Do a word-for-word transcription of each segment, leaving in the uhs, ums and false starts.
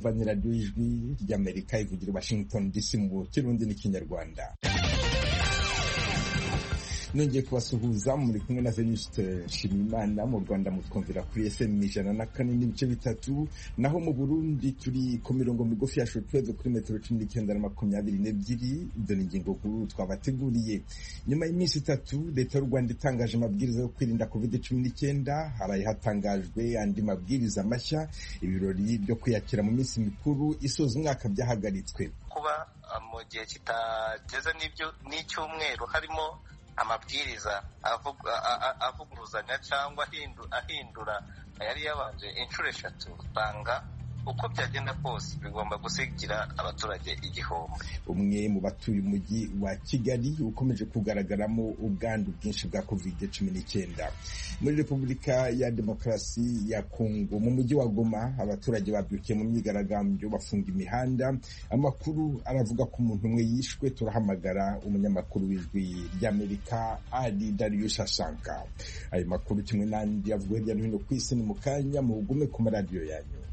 kumva ni radiyo ijwi ry'Amerika ivugira Washington D C mu Kirundi n'ikinyarwanda. Nongeye kubasuhuza muri kumwe na Venuste Nshimiyimana. Mu Rwanda mutwumvira kuri F M ijana na kane n'ibice bitatu, naho mu Burundi turi ku mirongo migufi ya shortwave kuri metero cumi n'icyenda na makumyabiri n'ebyiri. Izo ni ingingo nkuru twabateguriye. Nyuma y'iminsi itatu leta y'u Rwanda itangaje amabwiriza yo kwirinda covid cumi n'icyenda, haraye hatangajwe andi mabwiriza mashya. Ibirori byo kwiyakira mu minsi mikuru isoza umwaka byahagaritswe. Kuba mu gihe kitageze n'ibyo n'icyumweru harimo amabwiriza avuguruzanya cyangwa ahindura yari yabanje inshuro eshatu, usanga uko byagenda kose bigomba gusigira abaturage igihombo. Umwe mu batuye umujyi wa Kigali ukomeje kugaragaramo ubwandu bwinshi bwa covid cumi n'icyenda. Muri Repubulika ya Demokarasi ya Kongo mu mujyi wa Goma, abaturage babyukiye mu myigaragambyo bafunga imihanda. Amakuru aravuga ko umuntu umwe yishwe. Turahamagara umunyamakuru w'ijwi ry'Amerika Ali Darius Ashanka. Ayo makuru kimwe n'andi avuga hirya no hino ku isi ni mu kanya, mu gume ku maradiyo yanyu.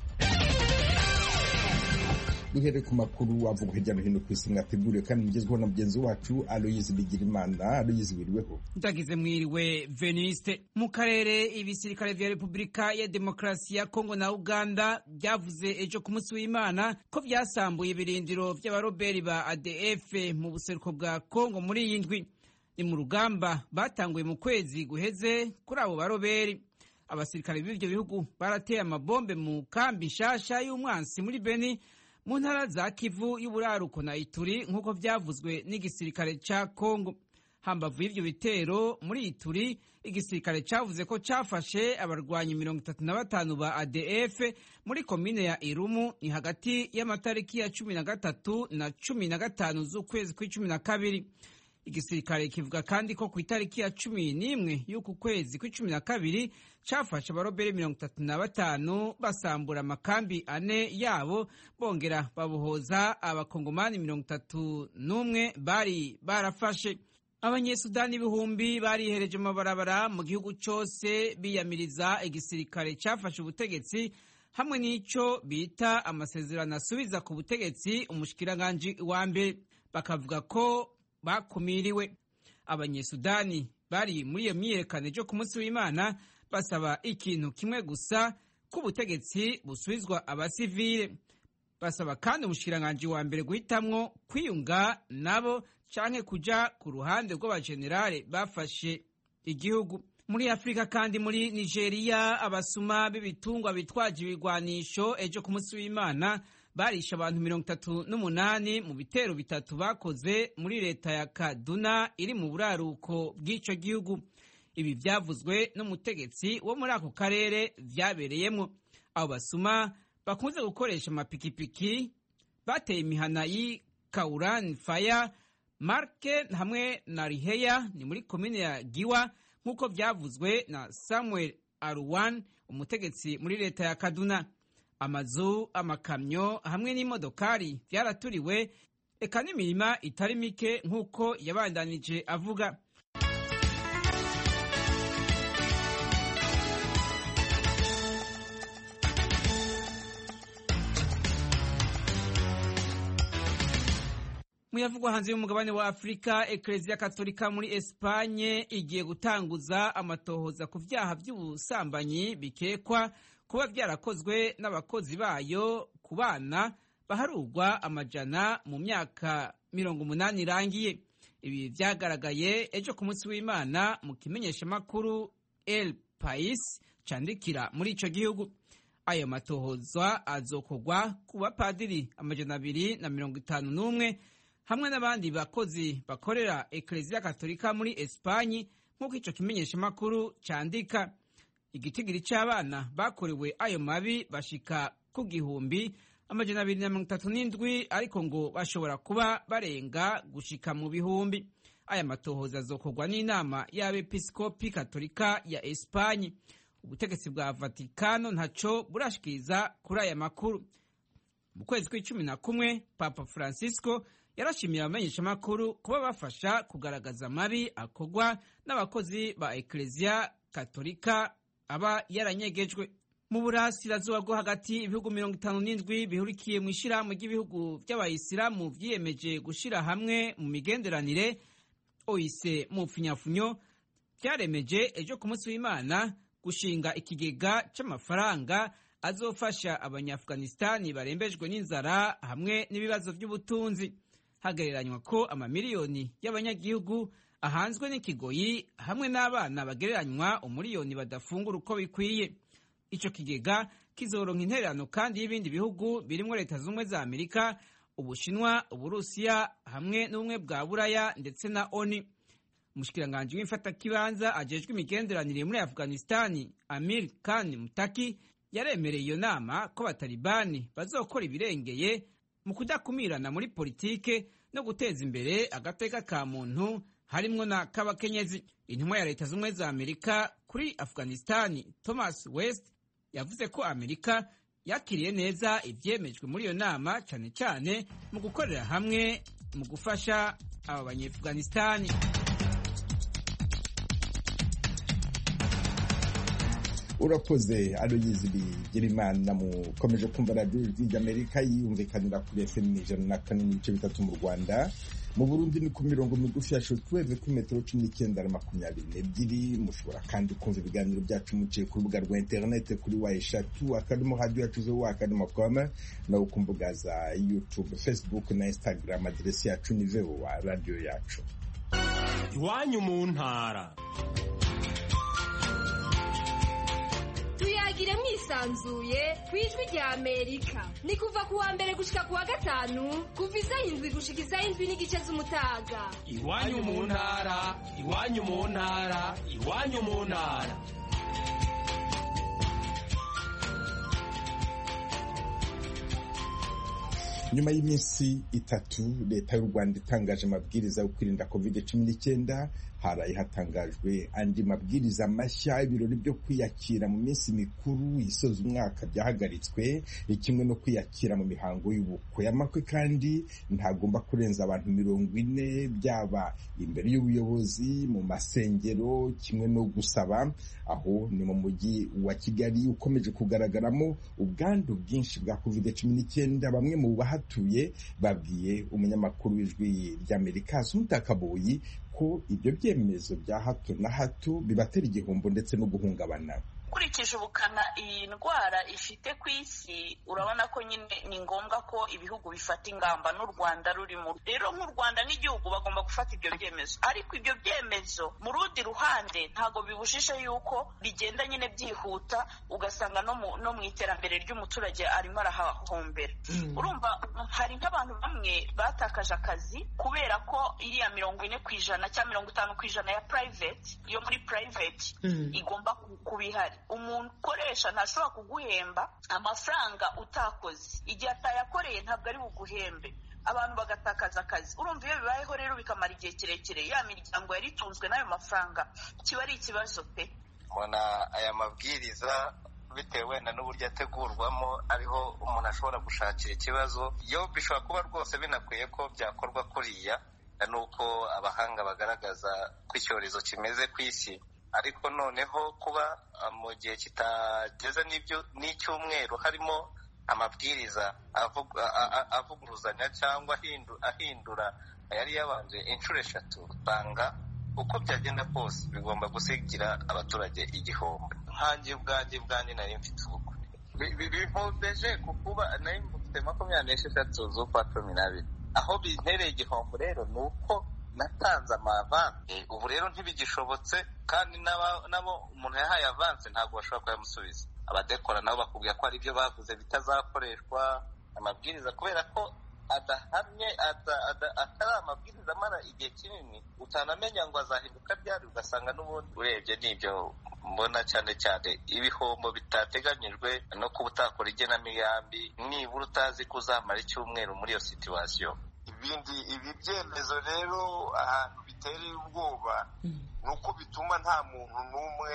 Duhere ku makuru avuga hirya no hino ku isi mwateguriwe kandi mugezweho na mugenzi wacu Aloyizi Bigirimana. Aloyizi, wiriweho? Ndagize mwiriwe Veniste. Mu karere ibisirikare vya Repubulika ya Demokarasi ya Kongo na Uganda byavuze ejo ku munsi w'Imana ko byasambuye ibirindiro vy'abaroberi ba A D F mu buseruko bwa Kongo muri iyi ndwi. Ni mu rugamba batanguye mu kwezi guheze kuri abo baroberi. Abasirikare b'ivyo bihugu barateye amabombe mu kambi nshasha y'umwansi muri Beni mu ntara za Kivu y'uburaruko na Ituri, nk'uko vyavuzwe n'igisirikare ca Kongo. Hambavu y'ivyo bitero muri Ituri, igisirikare cavuze ko cafashe abarwanyi mirongo itatu na batanu ba A D F muri komine ya Irumu, ni hagati y'amatariki ya cumi na gatatu na cumi na gatanu z'ukwezi kw'icumi na kabiri. Igisirikare kivuga kandi ko ku itariki ya cumi n'imwe y'uku kwezi kw'icumi na kabiri cafashe abarobere mirongo itatu na batanu basambura amakambi ane yabo, bongera babohoza abakongomani mirongo itatu n'umwe bari barafashe. Abanyesudani ibihumbi barihereje mu mabarabara mu gihugu cose biyamiriza igisirikare cafashe ubutegetsi hamwe n'ico bita amasezerano asubiza ku butegetsi umushikiranganji wa mbere. Bakavuga ko bakumiriwe. Abanyesudani bari muri iyo myiyerekano ejo ku munsi w'Imana basaba ikintu kimwe gusa, ko ubutegetsi busubizwa abasivile. Basaba kandi umushikiranganji wa mbere guhitamwo kwiyunga nabo canke kuja ku ruhande rw'abajenerale bafashe igihugu. Muri Afrika kandi muri Nigeria, abasuma b'ibitungwa bitwaje ibigwanisho ejo ku munsi w'Imana barisha abantu mirongo itatu n'umunani mu bitero bitatu bakoze muri leta ya Kaduna iri mu buraruko bw'ico gihugu. Ibi vyavuzwe n'umutegetsi wo muri ako karere vyabereyemwo. Abo basuma bakunze gukoresha amapikipiki bateye imihana y'i Kauran Fire Marke hamwe na Riheya, ni muri komine ya Giwa, nk'uko vyavuzwe na Samuel Aruwan, umutegetsi muri leta ya Kaduna. Amazu, amakamyo hamwe n'imodokari vyaraturiwe, eka n'imirima itari mike, nk'uko yabandanije avuga. Muyavugwa hanze y'umugabane wa Afrika, Eklezia Katolika muri Espanye igiye gutanguza amatohoza ku vyaha vy'ubusambanyi bikekwa kuba vyarakozwe n'abakozi bayo ku bana baharurwa amajana mu myaka mirongo umunani irangiye. Ibi vyagaragaye ejo ku munsi w'Imana mu kimenyeshamakuru El Pais candikira muri ico gihugu. Ayo matohoza azokorwa ku bapadiri amajana abiri na mirongo itanu n'umwe hamwe n'abandi bakozi bakorera Eklezia Katolika muri Espanye, nk'uko ico kimenyeshamakuru candika. Igitigiri c'abana bakorewe ayo mabi bashika ku gihumbi amajana abiri na mirongo itatu n'indwi, ariko ngo bashobora kuba barenga gushika mu bihumbi. Aya matohoza azokorwa n'inama y'abepiskopi Katolika ya Espanye. Ubutegetsi bwa Vatikano ntaco burashikiriza kuri aya makuru. Mu kwezi kw'icumi na kumwe, Papa Francisco yarashimiye abamenyeshamakuru kuba bafasha kugaragaza amabi akorwa n'abakozi ba Eklezia Katolika aba yaranyegejwe. mu burasirazuba bwo hagati ibihugu mirongo itanu n'indwi bihurikiye mu ishirahamwe ry'ibihugu by'abayisilamu vyiyemeje gushira hamwe mu migenderanire O I C mu pfunyafunyo vyaremeje ejo ku munsi w'Imana gushinga ikigega c'amafaranga azofasha abanyaafghanistani barembejwe n'inzara hamwe n'ibibazo by'ubutunzi. Hagereranywa ko amamiliyoni y'abanyagihugu ahanzwe n'ikigoyi hamwe n'abana bagereranywa umuriyoni badafungura uko bikwiye. Ico kigega kizoronka intererano kandi y'ibindi bihugu birimo Leta Zunze za Amerika, Ubushinwa, Uburusiya hamwe n'ubumwe bwa Buraya ndetse na O N U. Umushikiranganji w'imfatakibanza ajejwe imigenderanire muri Afghanistani, Amir Khan Mutaki, yaremereye iyo nama ko Abatalibani bazokora ibirengeye mu kudakumirana muri politike no guteza imbere agateka ka muntu harimwo na k'abakenyezi. Intumwa ya Leta Zunze za Amerika kuri Afghanistani, Thomas West, yavuze ko Amerika yakiriye neza ivyemejwe muri iyo nama, cane cane mu gukorera hamwe mu gufasha aba banyafghanistani. Urakoze Aloyizi Bigirimana. Mukomeje kumva Radio y'Amerika yiyumvikanira kuri F M ijana na kane n'ibice bitatu mu Rwanda. Mu Burundi ni ku mirongo migufi ya shortwave ku metero cumi n'icyenda na makumyabiri n'ebyiri. Mushobora kandi kumva ibiganiro byacu muciye ku rubuga rwa interinete kuri wa eshatu akadomo radio yacu zo wa akadomo com, na ku mbuga za YouTube, Facebook na Instagram. Aderesi yacu ni V O A radio yacu. Iwanyu mu ntara. Tuyagire mwisanzuye kwijwi rya Amerika. Ni kuva kuwa mbere gushika kuwa gatanu kuva isaha indwi gushika isaha indwi n'igice z'umutaga. Iwanyu mu ntara, iwanyu mu ntara, iwanyu mu ntara. Nyuma y'iminsi itatu Leta y'u Rwanda itangaje amabwiriza yo kwirinda covid cumi n'icyenda, haraye hatangajwe andi mabwiriza mashya. Ibirori byo kwiyakira mu minsi mikuru isoza umwaka byahagaritswe, kimwe no kwiyakira mu mihango y'ubukwe. Amakwe kandi ntagomba kurenza abantu mirongo ine, byaba imbere y'ubuyobozi, mu masengero, kimwe no gusaba. Aho ni mu mujyi wa Kigali ukomeje kugaragaramo ubwandu bwinshi bwa covid cumi n'icyenda. Bamwe mu bahatuye babwiye umunyamakuru w'Ijwi ry'Amerika Asumta Kaboyi ko ibyo byemezo bya hato na hato bibatera igihombo ndetse no guhungabana. Ukurikije ubukana iyi ndwara ifite ku isi, urabona ko nyine ni ngombwa ko ibihugu bifata ingamba, n'u Rwanda rurimo. Rero nk'u Rwanda n'igihugu bagomba gufata ibyo byemezo, ariko ibyo byemezo mu rundi ruhande ntago bibujije yuko bigenda nyine byihuta, ugasanga no mu no mu iterambere ry'umuturage arimo arahahombera. Mm. Urumva hari nk'abantu bamwe batakaje akazi kubera ko iriya mirongo ine ku ijana cyangwa mirongo itanu ku ijana ya private yo muri private mm. igomba kubihari. Umuntu ukoresha ntashobora kuguhemba amafaranga utakoze, igihe atayakoreye ntabwo ari buguhembe, abantu bagatakaza akazi. Urumva iyo bibayeho rero bikamara igihe kirekire, ya miryango yari itunzwe n'ayo mafaranga, kiba ari ikibazo pe. Mbona aya mabwiriza bitewe wenda n'uburyo ategurwamo ariho umuntu ashobora gushakira ikibazo. Yo bishobora kuba rwose binakwiye ko byakorwa kuriya, nuko abahanga bagaragaza ko icyorezo kimeze ku isi. Ariko noneho kuba mu gihe kitageze n'ibyo n'icyumweru harimo amabwiriza avuguruzanya cyangwa ahindura yari yabanje inshuro eshatu, usanga uko byagenda kose bigomba gusigira abaturage igihombo. Nkanjye ubwanjye bwanjye nari mfite ubukwe bihombeje kukuba nari mfite makumyabiri n'esheshatu z'ukwa cumi n'abiri. Aho bintereye igihombo rero ni uko natanze amavanse, ubu rero ntibigishobotse, kandi nabo umuntu yahaye avanse ntabwo bashobora kuyamusubiza. Abadekora nabo bakubwira ko ari ibyo bavuze bitazakoreshwa amabwiriza, kubera ko adahamye atari amabwiriza amara igihe kinini, utanamenya ngo azahinduka ryari, ugasanga n'ubundi urebye n'ibyo mbona cyane cyane ibihombo bitateganyijwe no kuba utakora igenamigambi, nibura utazi ko uzamara icyumweru muri iyo situwasiyo. Ibindi ibi byemezo rero ahantu bitereye ubwoba nuko bituma nta muntu n'umwe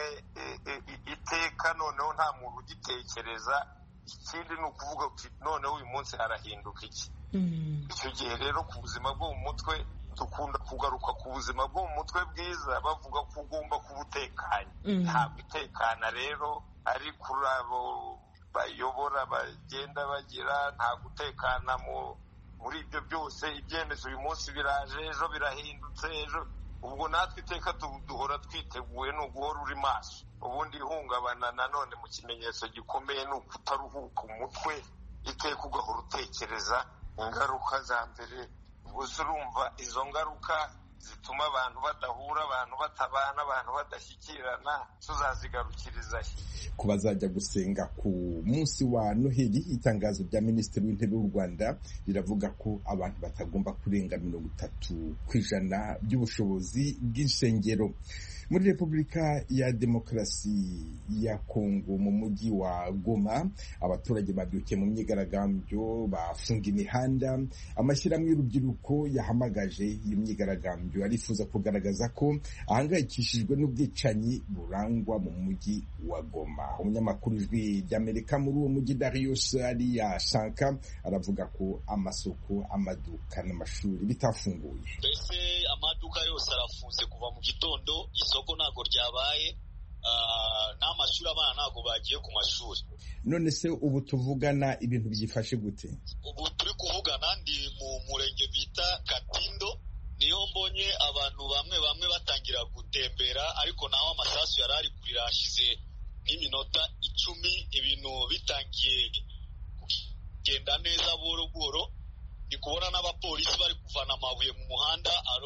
iteka, noneho nta muntu ugitekereza. Ikindi ni ukuvuga uti noneho uyu munsi harahinduka iki. Icyo gihe rero ku buzima bwo mu mutwe dukunda kugaruka ku buzima bwo mu mutwe bwiza, bavuga ko ugomba kuba utekanye. Ntabwo utekana rero ari kuri abo bayobora bagenda bagira nta gutekana muri ibyo byose. Ibyemezo uyu munsi biraje, ejo birahindutse, ejo ubwo natwe iteka duhora twiteguye ni uguhora uri maso. Ubundi ihungabana nanone mu kimenyetso gikomeye ni ukutaruhuka umutwe, iteka ugahora utekereza ingaruka za mbere. Gusa urumva izo ngaruka zituma abantu badahura, abantu batabana, abantu badashyikirana, tuzazigarukiriza ku bazajya gusenga ku munsi wa Noheli. Itangazo rya Minisitiri w'Intebe w'u Rwanda riravuga ko abantu batagomba kurenga mirongo itatu ku ijana by'ubushobozi bw'insengero. Muri Repubulika ya Demokarasi ya Kongo mu mujyi wa Goma, abaturage babyukiye mu myigaragambyo bafunga imihanda. Amashyirahamwe y'urubyiruko yahamagaje iyi myigaragambyo arifuza kugaragaza ko ahangayikishijwe n'ubwicanyi burangwa mu mujyi wa Goma. Umunyamakuru w'Ijwi ry'Amerika muri uwo mujyi Darius Ariyashanka aravuga ko amasoko, amaduka n'amashuri bitafunguye. Mbese amaduka yose arafunze kuva mu gitondo, isoko ntago ryabaye, n'amashuri abana ntago bagiye ku mashuri. None se ubu tuvugana ibintu byifashe gute? Ubu turi kuvugana ndi mu murenge bita Katindo, niyo mbonye abantu bamwe bamwe batangira gutembera, ariko naho amasasu yari ari kurira hashize nk'iminota icumi, ibintu bitangiye kugenda neza buhoro buhoro. Ndi kubona n'abapolisi bari kuvana amabuye mu muhanda, aho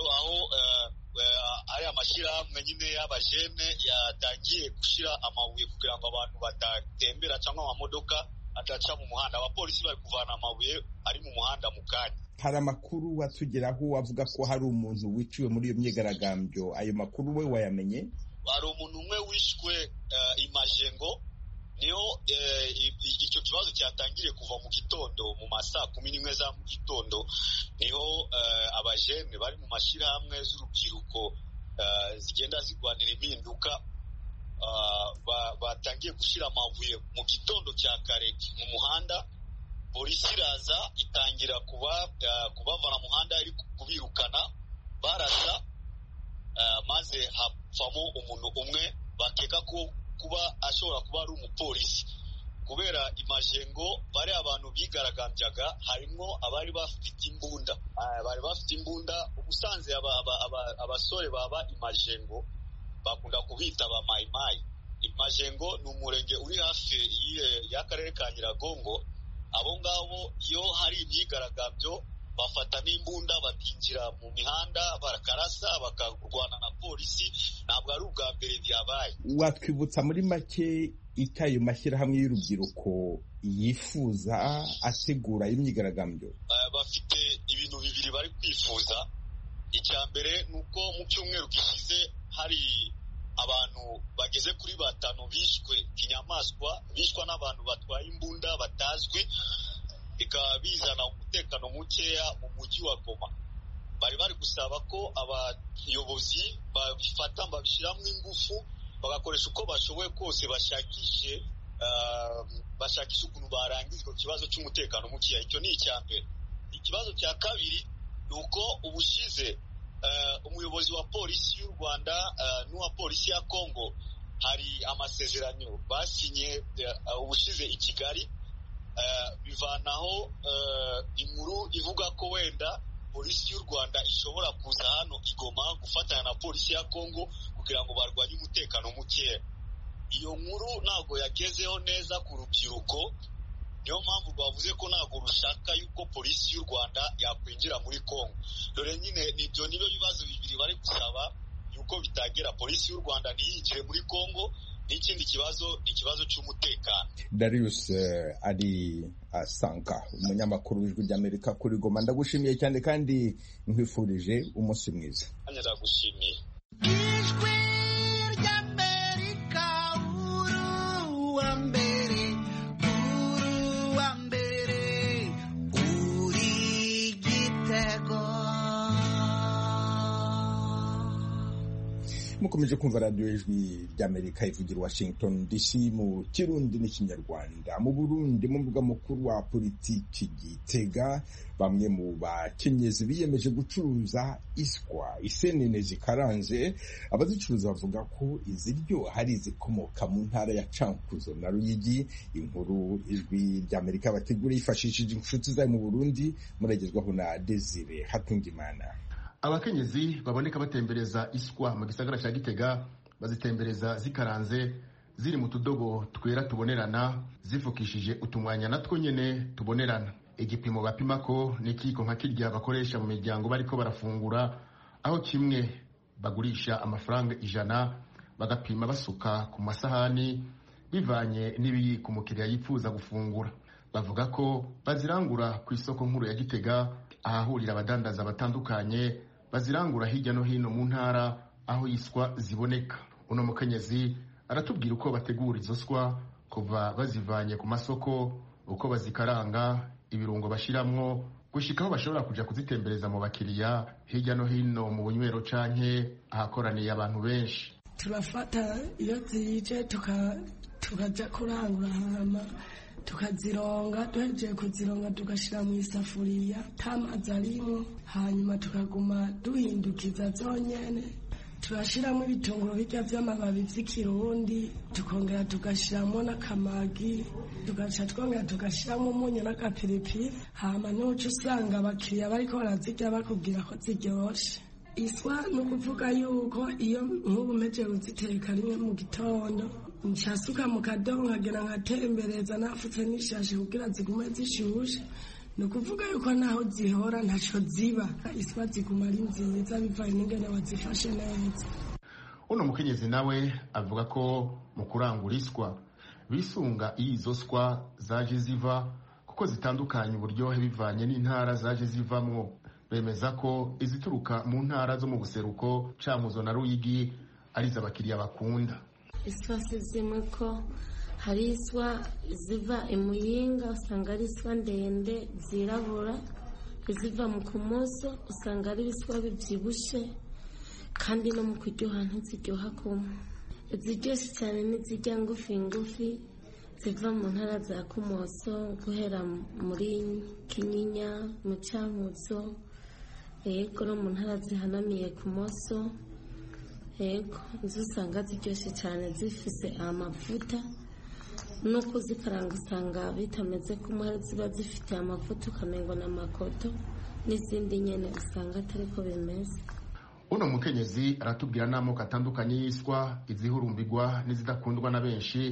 ari amashyirahamwe nyine y'abajene yatangiye gushyira amabuye kugira ngo abantu badatembera cyangwa amamodoka adaca mu muhanda. Abapolisi bari kuvana amabuye ari mu muhanda mu kanya. Hari amakuru watugeraho avuga ko hari umuntu wiciwe muri iyo myigaragambyo. Ayo makuru we wayamenye? Hari umuntu umwe wishwe Imajengo, niho icyo kibazo cyatangiriye kuva mu gitondo mu masaa kumi n'imwe za mu gitondo, niho abajene bari mu mashyirahamwe z'urubyiruko zigenda zirwanira impinduka batangiye gushyira amabuye mu gitondo cya kare mu muhanda. Polisi iraza itangira kubavana mu muhanda, iri kubirukana barasa, maze hapfamo umuntu umwe bakeka ko kuba ashobora kuba ari umupolisi. Kubera Imajengo bari abantu bigaragambyaga, harimo abari bafite imbunda bari bafite imbunda ubusanzwe abasore baba Imajengo bakunda kubita ba mayimayi. Imajengo ni umurenge uri hafi y'akarere ka Nyiragongo. Abo ngabo iyo hari imyigaragambyo bafata n'imbunda bakinjira mu mihanda barakarasa bakarwana na polisi. Ntabwo ari ubwa mbere byabaye. Watwibutsa muri make icyo ayo mashyirahamwe y'urubyiruko yifuza ategura imyigaragambyo? Bafite ibintu bibiri bari kwifuza. Icya mbere ni uko mu cyumweru gishize hari abantu bageze kuri batanu bishwe kinyamaswa, bishwa n'abantu batwaye imbunda batazwi, bikaba bizana umutekano mukeya mu mujyi wa Goma. Bari bari gusaba ko abayobozi babifata babishyiramo ingufu, bagakoresha uko bashoboye kose bashakishe bashakisha ukuntu barangiza icyo kibazo cy'umutekano mukeya. Icyo ni icya mbere. Ikibazo cya kabiri ni uko ubushize umuyobozi wa polisi y'u Rwanda n'uwa polisi ya Kongo hari amasezerano basinye ubushize i Kigali, bivanaho inkuru ivuga ko wenda polisi y'u Rwanda ishobora kuza hano i Goma gufatanya na polisi ya Kongo kugira ngo barwanye umutekano mukeya. Iyo nkuru ntabwo yagezeho neza ku rubyiruko, niyo mpamvu bavuze ko ntabwo rushaka yuko polisi y'u Rwanda yakwinjira muri Kongo. Dore nyine nibyo niyo bibazo bibiri bari gusaba yuko bitagera, polisi y'u Rwanda ntiyinjire muri Kongo, n'ikindi kibazo ni ikibazo cy'umutekano. Darius ari Asanka, umunyamakuru w'Ijwi ry'Amerika kuri Goma, ndagushimiye cyane kandi nkwifurije umunsi mwiza. Ndagushimiye. Ijwi ry'Amerika uruwa mbere uruwa mbere uri gitego. mukomeje kumva radiyo ijwi ry'Amerika ivugira Washington D C mu Kirundi n'ikinyarwanda. Mu Burundi mu mbuga mukuru wa politiki Gitega, bamwe mu bakenyezi biyemeje gucuruza iswa isenene zikaranze. Abazicuruza bavuga ko iziryo hari izikomoka mu ntara ya Cankuzo na Ruyigi. Inkuru ijwi ry'Amerika bategura yifashishije inshuti zayo mu Burundi, muragezwaho na Desire Hatungimana. Abakenyezi baboneka batembereza iswa mu gisagara cya Gitega, bazitembereza zikaranze ziri mu tudobo twera tubonerana, zifukishije utumwanya natwo nyene tubonerana. Igipimo bapima ko n'ikiko nka kirya bakoresha mu miryango bariko barafungura, aho kimwe bagurisha amafaranga ijana, bagapima basuka ku masahani bivanye n'ibiri ku mukiriya yifuza gufungura. Bavuga ko bazirangura ku isoko nkuru ya Gitega, ahahurira abadandaza batandukanye, bazirangura hirya no hino mu ntara aho iswa ziboneka. Uno mukenyezi aratubwira uko bategura izo swa kuva bazivanye ku masoko, uko bazikaranga, ibirungo bashiramwo, gushika aho bashobora kuja kuzitembereza mu bakiriya hirya no hino mu bunywero canke ahakoraniye abantu benshi. Turafata iyo zije tuka tukaja kurangura hama tukazironga, duhejeje kuzironga tugashira mu isafuriya tamazi arimo, hanyuma tukaguma duhindukiza zonyene. Turashiramo ibitunguru bijya vy'amababi vy'ikirundi, tukongera tugashiramo n'akamagi, tugaca twongera tugashiramo umunyu n'agapiripiri. Hama n'uco usanga abakiriya bariko barazirya bakubwira ko ziryoshe. Iswa ni ukuvuga yuko iyo nk'ubu mpejeje kuziteka rimwe mu gitondo, nshasuka mu kadobo nkagera nkatembereza nafutse n'ishashe kugira zigume zishushe. Ni ukuvuga yuko naho zihora ntaco ziba, iswa ziguma ari nziza bivanye n'ingene wazifashe neza. Uno mukenyezi nawe avuga ko mu kurangura iswa bisunga izo swa zaje ziva, kuko zitandukanye uburyohe bivanye n'intara zaje zivamwo. Bemeza ko izituruka mu ntara zo mu buseruko Cankuzo na Ruyigi ari z'abakiriya bakunda. Iswa zimwe ko hari iswa ziva imuyinga, usanga ari iswa ndende zirabura, iziva mu Kumoso usanga ari iswa bivyibushe, kandi no mu kuryoha ntiziryoha kumwe. Iziryoshe cyane n'izirya ngufi ngufi ziva mu ntara za Kumoso, guhera muri Kinyinya, mu Cankuzo, yego no mu ntara zihanamiye Kumoso. Yego izo usanga ziryoshe cyane zifise amavuta, no kuzikaranga usanga bitameze kumwe, ziba zifite amavuta ukamengo n'amakoto, n'izindi nyene usanga atariko bimeze. Uno mukenyezi aratubwira n'amoko atandukanye y'iswa, izihurumbirwa n'izidakundwa na benshi,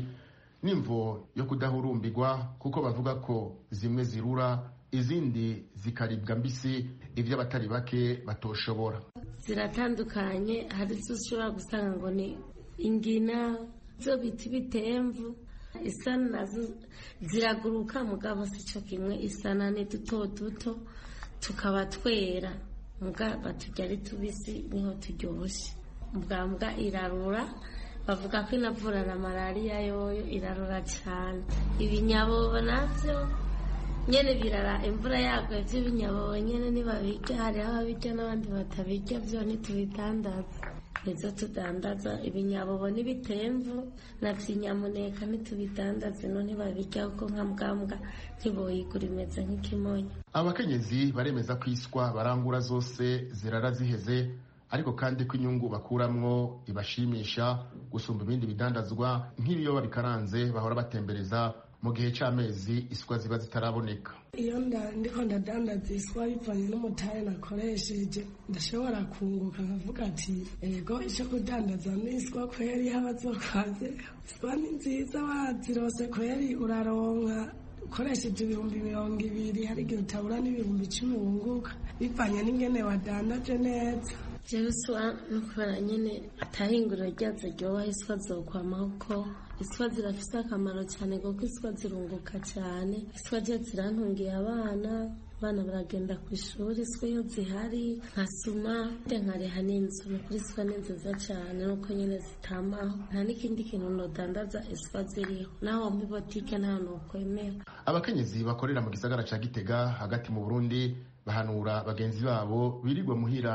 n'imvo yo kudahurumbirwa kuko bavuga ko zimwe zirura, izindi zikaribwa mbisi, ivyo abatari bake batoshobora. Ziratandukanye, hari zo ushobora gusanga ngo ni ingina, zo biti bitemvu. Isana nazo ziraguruka mugabo sico kimwe, isana ni duto duto tukaba twera, muga baturya ari tubisi niho turyoshe. Mbwa mbwa irarura, bavuga ko inavura na malaria, yoyo irarura cyane. Ibinyabobo navyo nyene birara, imvura yagwa vy'ibinyabobo nyene nibabirya, hari ababirya n'abandi batabirya, vyo ntitubidandaza. Nizo tudandaza ibinyabobo n'ibitemvu na vy'inyamuneka ntitubidandaza, no ntibabirya kuko nka mbwambwa ntiboyigura imeze nk'ikimonyo. Abakenyezi baremeza ko iswa barangura zose zirara ziheze, ariko kandi ko inyungu bakuramwo ibashimisha gusumba ibindi bidandazwa nk'ibiyoba bikaranze bahora batembereza mu gihe c'amezi iswa ziba zitaraboneka. Iyo ndiko ndadandaza iswa bivanye n'umutahe nakoresheje, ndashobora kunguka nkavuga ati ego ico kudandaza n'iswa kweri habazokwaze. Iswa ni nziza, wazirose kweri uraronka ukoresheje ibihumbi mirongo ibiri, hari igihe utabura n'ibihumbi icumi wunguka bivanye n'ingene wadandaje neza. Jewe iswa nukubera nyene atahinguriro ryazo ryoha iswa zokwamaho, ko iswa zirafise akamaro cyane kuko iswa zirunguka cyane. Iswa je zirantungiye abana, abana baragenda ku ishuri, iswa iyo zihari nkasuma nkareha n'inzu. Kuri iswa ni nziza cyane nuko nyene zitamaho, nta n'ikindi kintu nodandaza iswa ziriho, naho mu botike nta nokwemera. Abakenyezi bakorera mu gisagara ca Gitega hagati mu Burundi bahanura bagenzi babo birirwa muhira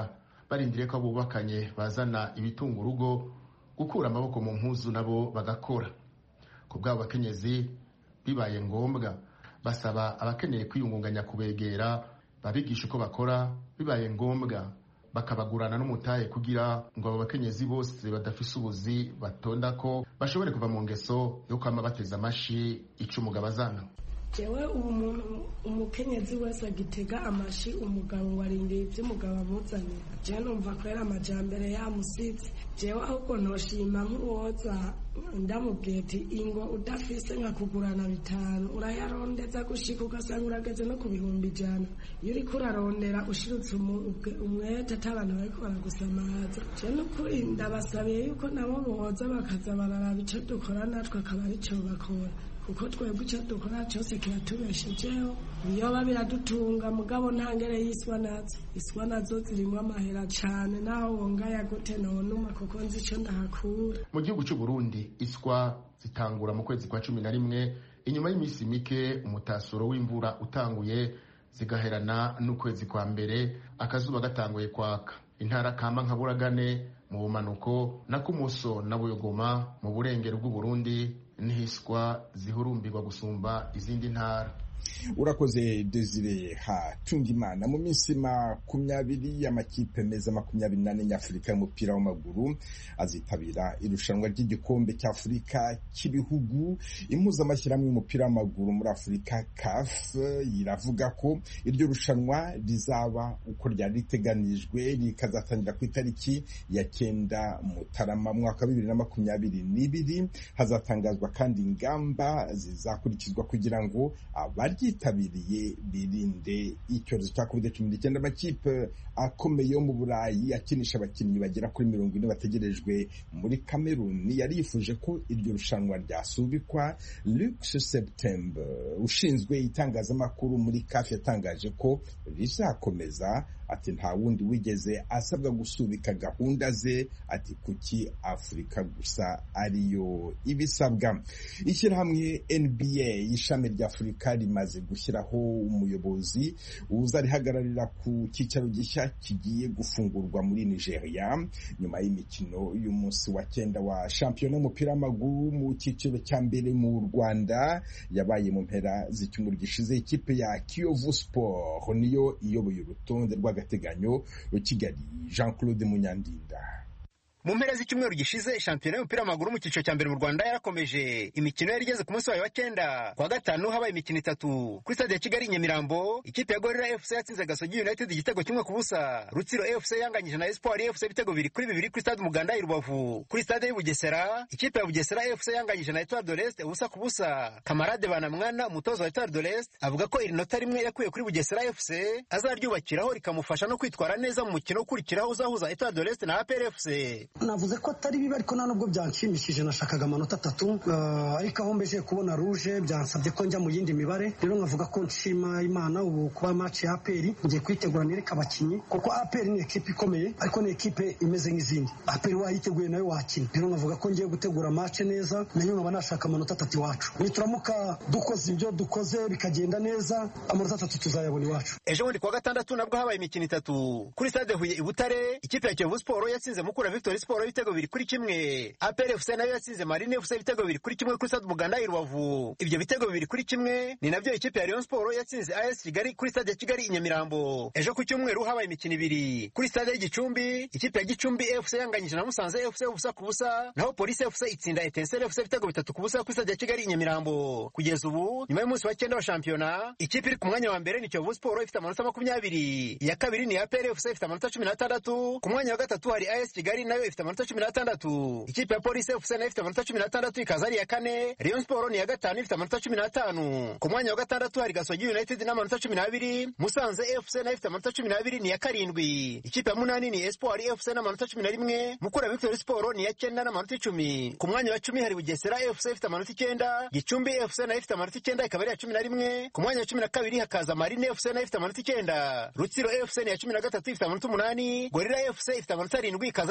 barindiriye ko abubakanye bazana ibitunga urugo gukura amaboko mu mpuzu nabo bagakora. Ku bw'abo bakenyezi bibaye ngombwa basaba abakeneye kwiyungunganya kubegera babigisha uko bakora, bibaye ngombwa bakabagurana n'umutahe kugira ngo abo bakenyezi bose badafise ubuzi batonda ko bashobore kuva mu ngeso yo kwama bateza amashi ico umugabo azana. Jewe umuntu umukenyezi wese agitega amashi umugabo warindiye ivyo umugabo amuzanye, jewe numva ko era amajambere yamusitse. Jewe ahubwo ntoshima nk'uwoza ndamubwiye ati ingo udafise nka kugurana bitanu urayarondeza gushika ugasanga urageze no ku bihumbi ijana. Iyo uriko urarondera ushirutse umwete atabantu bariko baragusamaza, jewe nukuri ndabasabiye yuko nabo boza bakaza bararaba ico dukora natwe akaba arico bakora, kuko twebwe icyo dukora cyose kiratubeshejeho. Biyoba biradutunga mugabo nta ngere y'iswa nazo, iswa nazo zirimo amahera cyane, naho wongaya gute nonuma kuko nzi icyo ndahakura. Mu gihugu cy'u Burundi iswa zitangura mu kwezi kwa cumi na rimwe inyuma y'iminsi mike umutasuro w'imvura utanguye, zigaherana n'ukwezi kwa mbere akazuba gatanguye kwaka. Intara kama nka Buragane mu bumanuko na Kumuso na Buyogoma mu burengero bw'u Burundi nihiswa zihurumbirwa gusumba izindi ntara. Urakoze Desire Hatungimana. Mu minsi makumyabiri y'amakipe meza makumyabiri nane nyafurika y'umupira w'amaguru azitabira irushanwa ry'igikombe cy'Afurika cy'ibihugu. Impuzamashyirahamwe y'umupira w'amaguru muri Afurika C A F iravuga ko iryo rushanwa rizaba uko ryari riteganijwe, rikazatangira ku itariki ya cyenda Mutarama mwaka bibiri na makumyabiri n'ibiri. Hazatangazwa kandi ingamba zizakurikizwa kugira ngo abaryitabiriye birinde icyorezo cya covid cumi n'icyenda. Amakipe akomeye yo mu Burayi akinisha abakinnyi bagera kuri mirongo ine bategerejwe muri Cameroon yari yifuje ko iryo rushanwa ryasubikwa. Lux September ushinzwe itangazamakuru muri C A F yatangaje ko rizakomeza. Ati nta wundi wigeze asabwa gusubika gahunda ze, ati kuki Afurika gusa ariyo ibisabwa. Ishyirahamwe N B A ishami rya Afurika rimaze gushyiraho umuyobozi uzarihagararira ku cyicaro gishya kigiye gufungurwa muri Nigeria nyuma y'imikino y'umunsi wa cyenda wa shampiyona y'umupira w'amaguru mu cyiciro cya mbere mu Rwanda yabaye mu mpera z'icyumweru gishize. Ikipe ya Kiyovu Sport niyo iyoboye urutonde rwa gateganyo Kigali. Jean Claude Munyandinda. Mu mpera z'icyumweru gishize shampiyona y'umupira w'amaguru mu cyiciro cya mbere mu Rwanda yarakomeje. Imikino yari igeze ku munsi wayo wa cyenda. Kwa gatanu habaye imikino itatu. Kuri stade ya Kigali Nyamirambo, ikipe ya Gorilla F C yatsinze Gasogi United igitego kimwe ku busa. Rutsiro F C yanganyije na Espoir F C ibitego bibiri kuri bibiri kuri stade Umuganda i Rubavu. Kuri stade y'u Bugesera, ikipe ya Bugesera F C yanganyije na Etoile de l'Est ubusa ku busa. Kamarade Banamwana umutoza wa Etoile de l'Est avuga ko iri nota rimwe yakuye kuri Bugesera F C azaryubakiraho rikamufasha no kwitwara neza mu mukino ukurikiraho uzahuza Etoile de l'Est na A P R F C. Navuze ko atari bibi ariko nta nubwo byanshimishije, nashakaga amanota atatu, uh, ariko aho mbeje kubona rouge byansabye ko njya mu yindi mibare. Rero nkavuga ko nshima Imana ubu kuba match ya A P R ngiye kwitegura nereka abakinyi, kuko A P R ni equipe ikomeye ariko ni equipe imeze nk'izindi. A P R wayiteguye nayo wakina. Rero nkavuga ko ngiye gutegura match neza, nayo nkaba nashaka amanota atatu iwacu. Nituramuka dukoze ibyo dukoze bikagenda neza, amanota atatu tuzayabona iwacu. Ejo bundi kwa gatandatu nabwo habaye imikino itatu. Kuri stade Huye i Butare, ikipe ya Kiyovu Sport yatsinze Mukura Victory Sport ibitego bibiri kuri kimwe. A P R F C nayo yatsinze Marine F C ibitego bibiri kuri kimwe kuri stade Umuganda i Rubavu. Ibyo bitego bibiri kuri kimwe ni nabyo ikipe ya Rayon Sport yatsinze A S Kigali kuri stade ya Kigali i Nyamirambo. Ejo ku cyumweru habaye imikino ibiri. Kuri stade y'Igicumbi, ikipe ya Gicumbi F C yanganyije na Musanze F C ubusa ku busa, naho Police F C itsinda Etincelle F C ibitego bitatu ku busa kuri stade ya Kigali i Nyamirambo. Kugeza ubu nyuma y'umunsi wa cyenda wa shampiyona, ikipe iri ku mwanya wa mbere ni Kiyovu Sport ifite amanota makumyabiri. Iya kabiri ni A P R F C ifite amanota cumi n'atandatu. Ku mwanya wa gatatu hari A S Kigali nayo ifite amanota cumi n'atandatu. Ikipe ya Police F C nayo ifite amanota cumi n'atandatu ikaza ari iya kane. Rayon Sport ni iya gatanu ifite amanota cumi n'atanu. Ku mwanya wa gatandatu hari Gasogi United n'amanota cumi n'abiri. Musanze F C nayo ifite amanota cumi n'abiri ni iya karindwi. Ikipe ya munani ni Espoir F C n'amanota cumi na rimwe. Mukura Victory Sport ni iya cyenda n'amanota icumi. Ku mwanya wa cumi hari Bugesera F C ifite amanota icyenda. Gicumbi F C nayo ifite amanota icyenda ikaba ari iya cumi na rimwe. Ku mwanya wa cumi na kabiri hakaza Marine F C nayo ifite amanota icyenda. Rutsiro F C ni iya cumi na gatatu ifite amanota umunani. Gorilla F C ifite amanota arindwi ikaza ari iya cumi na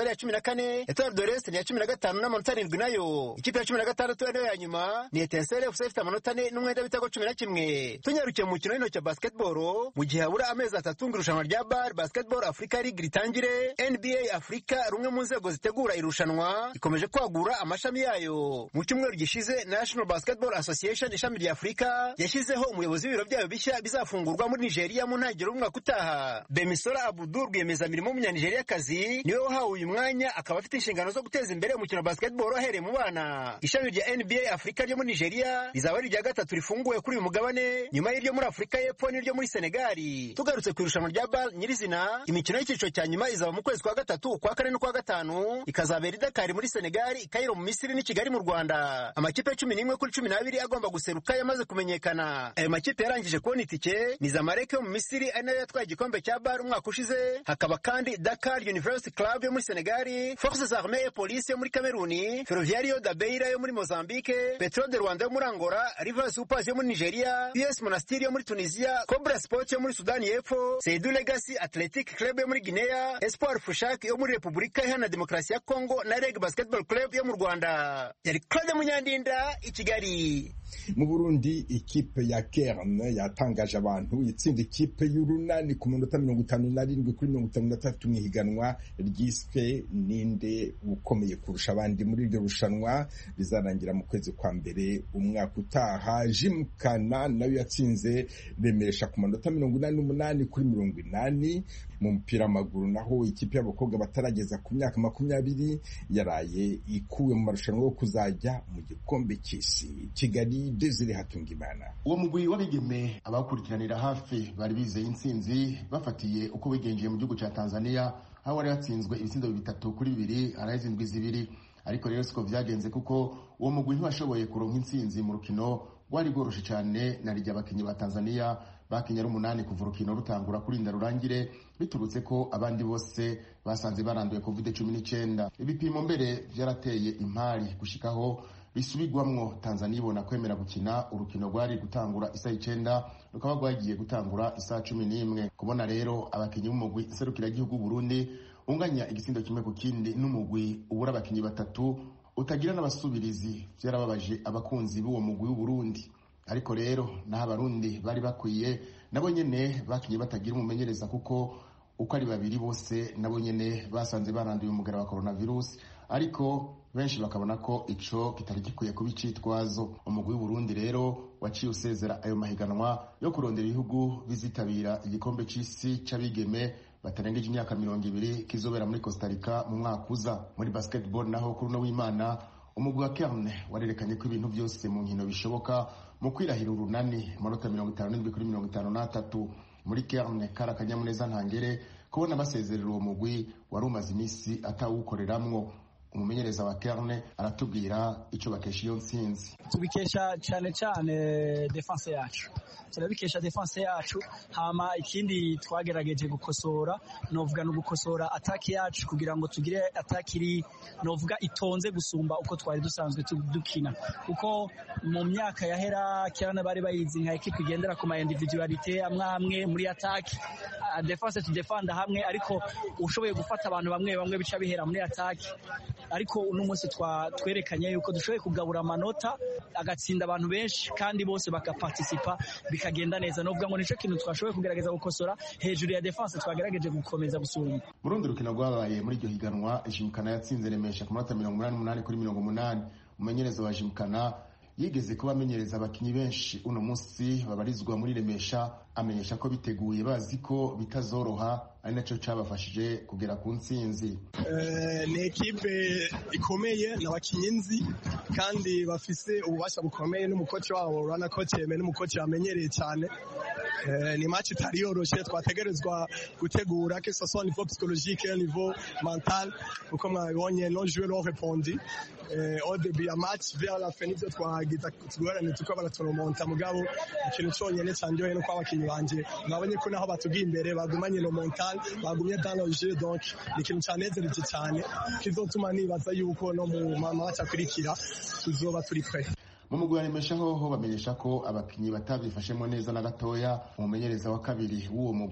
kane, Etoile de l'Est ni iya cumi na gatanu n'amanota arindwi nayo. Ikipe ya cumi na gatandatu ariyo ya nyuma ni Etincelle F C ifite amanota ane n'umwenda w'ibitego cumi na kimwe. Tunyarukiye mu mukino w'intoki wa basketball, mu gihe habura amezi atatu ngo irushanwa rya B A R Basketball Africa League ritangire, N B A Africa rumwe mu nzego zitegura irushanwa ikomeje kwagura amashami yayo. Mu cyumweru gishize National Basketball Association ishami rya Afrika yashyizeho umuyobozi w'ibiro byayo bishya bizafungurwa muri Nigeria mu ntangiriro y'umwaka utaha. Bemisola Abdul, rwiyemezamirimo w'umunyanigeriakazi, niwe wahawe uyu mwanya, akaba afite inshingano zo guteza imbere umukino wa basketball ahereye mu bana. Ishami rya N B A Africa ryo muri Nigeria rizaba ari irya gatatu rifunguwe kuri uyu mugabane nyuma y'iryo muri Afurika y'Epfo n'iryo muri Senegali. Tugarutse ku irushanwa rya B A R nyirizina, imikino y'icyiciro cya nyuma izaba mu kwezi kwa gatatu, kwa kane no kwa gatanu, ikazabera i Dakar muri Senegali, Cairo mu Misiri n'i Kigali mu Rwanda. Amakipe cumi n'imwe kuri cumi n'abiri agomba guseruka yamaze kumenyekana. Ayo makipe yarangije kubona itike ni Zamalek yo mu Misiri ari nayo yatwaye igikombe cya B A R umwaka ushize, hakaba kandi Dakar University Club yo muri Senegali, Forces Armées et Police yo muri Kameruni, Ferroviario da Beira yo muri Mozambique, Petro de Rwanda yo muri Angola, Rivers Hoopers yo muri Nigeria, U S Monastir yo muri Tunisia, Cobra Sports yo muri Sudani y'Epfo, Seydou Legacy Athletic Club yo muri Guinea, Espoir Fushak yo muri Repubulika Iharanira Demokarasi ya Congo na Reg Basketball Club yo mu Rwanda. Yari Claude Munyandinda i Kigali. Mu Burundi, ikipe ya Kern yatangaje abantu itsinda ikipe y'Urunani ku minota mirongo itanu n'arindwi kuri mirongo itanu na tatu mu ihiganwa ryiswe ninde ukomeye kurusha abandi. Muri iryo rushanwa rizarangira mu kwezi kwa mbere umwaka utaha, Jimkana nayo yatsinze Remesha ku manota mirongo inani n'umunani kuri mirongo inani. Mu mupira w'amaguru naho ikipe y'abakobwa batarageza ku myaka makumyabiri yaraye ikuwe mu marushanwa yo kuzajya mu gikombe cy'isi. Kigali, Desire Hatungimana. Uwo mugwi w'abigeme abakurikiranira hafi bari bizeye intsinzi bafatiye uko wigenjeje mu gihugu cya Tanzania, aho wari yatsinzwe ibitsindo bitatu kuri bibiri, arayizindwi zibiri. Ariko rero siko vyagenze kuko uwo mugwi ntibashoboye kuronka intsinzi mu rukino rwari rworoshe cyane na rijya abakinyi ba Tanzania bakinya ari umunani kuva urukino rutangura kurinda rurangire, biturutse ko abandi bose basanze baranduye covid cumi n'icyenda. Ibipimo mbere vyarateye impari gushikaho bisubigwamwo Tanzania ibona kwemera gukina urukino rwari gutangura isaha icenda rukaba rwagiye gutangura isaha cumi n'imwe. Kubona rero abakinyi b'umugwi serukiragihugu Burundi unganya igitsindo kimwe ku kindi n'umugwi ubura abakinyi batatu utagira n'abasubirizi vyarababaje abakunzi b'uwo mugwi w'u Burundi. Ariko rero naho abarundi bari bakwiye nabo nyene bakinye batagira umumenyereza, kuko uko ari babiri bose nabo nyene basanze baranduye umugera wa coronavirus, ariko benshi bakabona ko ico kitari gikwiye kuba icitwazo. Umugwi w'u Burundi rero waciye usezera ayo mahiganwa yo kurondera ibihugu bizitabira igikombe c'isi c'abigeme batarengeje imyaka mirongo ibiri kizobera muri Costa Rica mu mwaka uza. Muri basketball naho kuri no w'Imana umugwi wa Kern warerekanye ko ibintu byose mu nkino bishoboka mu kwirahira Urunani amanota mirongo itanu n'indwi kuri mirongo itanu n'atatu. Muri Kern kara kanyamuneza ntangere kubona basezerera uwo mugwi wari umaze iminsi atawukoreramwo. Umumenyereza wa Kern aratubwira ico bakesha iyo ntsinzi. Tubikesha cyane cyane defense yacu, turabikesha defense yacu. Hama ikindi twagerageje gukosora, novuga no gukosora ataki yacu kugira ngo tugire atakiri novuga itonze gusumba uko twari dusanzwe dukina, kuko mu myaka yahera Kern bari bayizi nka equipe igendera ku ma individualite amwe amwe muri ataki, defense to defend hamwe, ariko ushoboye gufata abantu bamwe bamwe bica bihera muri ataki. Ariko uno munsi twerekanye yuko dushoboye kugabura amanota agatsinda abantu benshi kandi bose bakaparticipa bikagenda neza. Novuga ngo nico kintu twashoboye kugerageza gukosora hejuru ya defense twagerageje gukomeza gusumba. Mu rundi rukino rwabaye muri iryo higanwa, Jimkana yatsinze Remesha ku manota mirongo umunani n'umunani kuri mirongo umunani. Umumenyereza wa Jimkana yigeze kuba amenyereza abakinyi benshi uno munsi babarizwa muri Remesha, amenyesha ko biteguye bazi ko bitazoroha, ari naco cabafashije kugera ku ntsinzi. Eh, ni ekipe ikomeye n'abakinyi nzi kandi bafise ububasha bukomeye, n'umukoci wabo urana ko cyeme n'umukoci yamenyereye cyane. Eh, ni match itari yoroshe twategerezwa gutegura que ce soit au niveau psychologique et au niveau mental, uko mwabonye no jouer leur répondu eh, au début ya match vers la fin nivyo twagita tugorane tuko baratonomonta mugabo ikintu cyonyene cyanjoye no kwa abakinyi banje mwabonye ko naho batugiye imbere bagumanye no mental, bagumye dans le jeu, donc ikintu cyanezereje cyane kizotuma nibaza yuko no mu match akurikira tuzoba turi prêt. Mu mugwi wa Remesha hoho bamenyesha ko abakinyi batabifashemo neza na gatoya. Umumenyereza wa kabiri w'uwo mugwi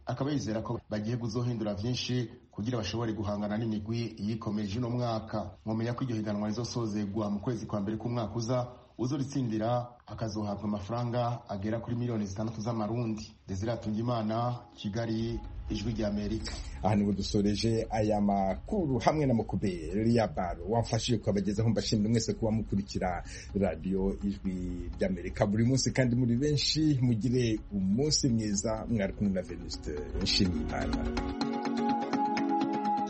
akaba yizera ko bagiye kuzohindura vyinshi kugira bashobore guhangana n'imigwi yikomeje uno mwaka. Mwomenya ko iryo higanwa rizosozegwa mu kwezi kwa mbere k'umwaka uza, uzoritsindira akazohabwa amafaranga agera kuri miliyoni zitandatu z'amarundi. Desire Atungimana, Kigali, Ijwi rya Amerika. Aha niho dusoreje aya makuru hamwe na Mukuberi ya Baro wamfashije kubagezaho. Mbashimira mwese kuba mukurikira radio Ijwi rya Amerika buri munsi kandi muri benshi. Mugire umunsi mwiza. Mwari kumwe na Venuste Nshimiyimana.